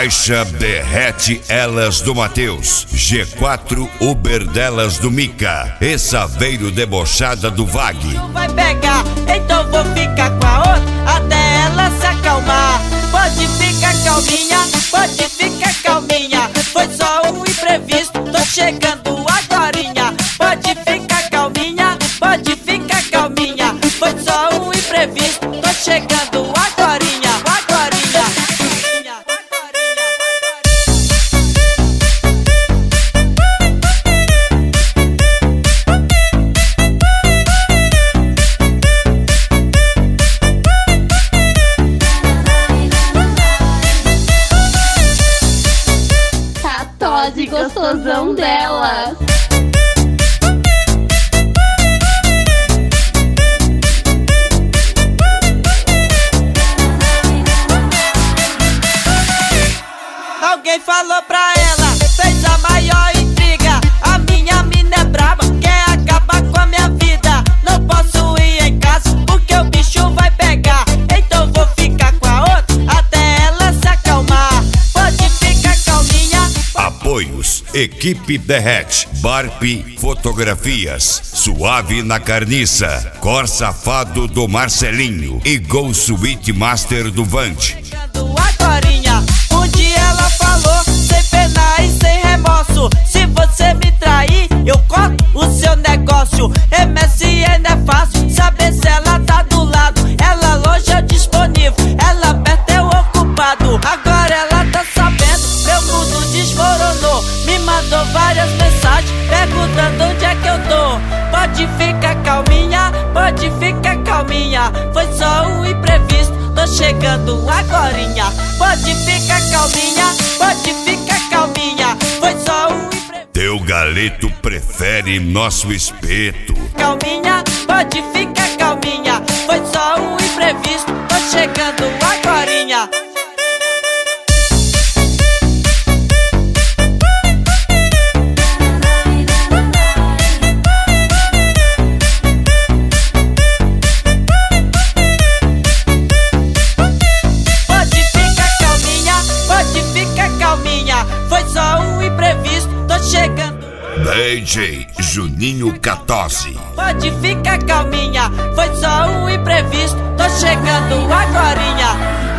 Baixa Derrete Elas do Matheus, G4 Uber delas do Mica e Saveiro Debochada do Vag. Vai pegar, então vou ficar com a outra até ela se acalmar. Pode ficar calminha, pode ficar calminha. Foi só um imprevisto, tô chegando agorinha. Pode ficar calminha, pode ficar calminha. Foi só um imprevisto, tô chegando agorinha, agorinha. Catose gostosão delas. Alguém falou pra ela, fez a maior intriga. A minha mina é braba, quer acabar com a minha vida. Não posso ir em casa, porque o bicho vai pegar. Então vou ficar com a outra, até ela se acalmar. Pode ficar calminha. Apoios: Equipe Derrete, Barp Fotografias, Suave na Carniça, Cor Safado do Marcelinho e Go Suite Master do Vante. Agorinha, um dia ela falou, sem pena e sem remorso: se você me trair, eu corto o seu negócio. MSN é fácil, saber se ela tá do lado. Ela longe é disponível, ela perto é o ocupado. Agora ela tá sabendo, meu mundo desmoronou. Me mandou várias mensagens, perguntando onde é que eu tô. Pode ficar calminha, pode ficar calminha. Foi só um imprevisto, tô chegando agorinha. Pode ficar calminha, pode ficar calminha. Foi só um imprevisto. Teu galeto prefere nosso espeto. Calminha, pode ficar calminha. Foi só um imprevisto, tô chegando agorinha. Foi só um imprevisto, tô chegando. DJ Juninho Catose. Pode ficar calminha, foi só um imprevisto, tô chegando agorinha.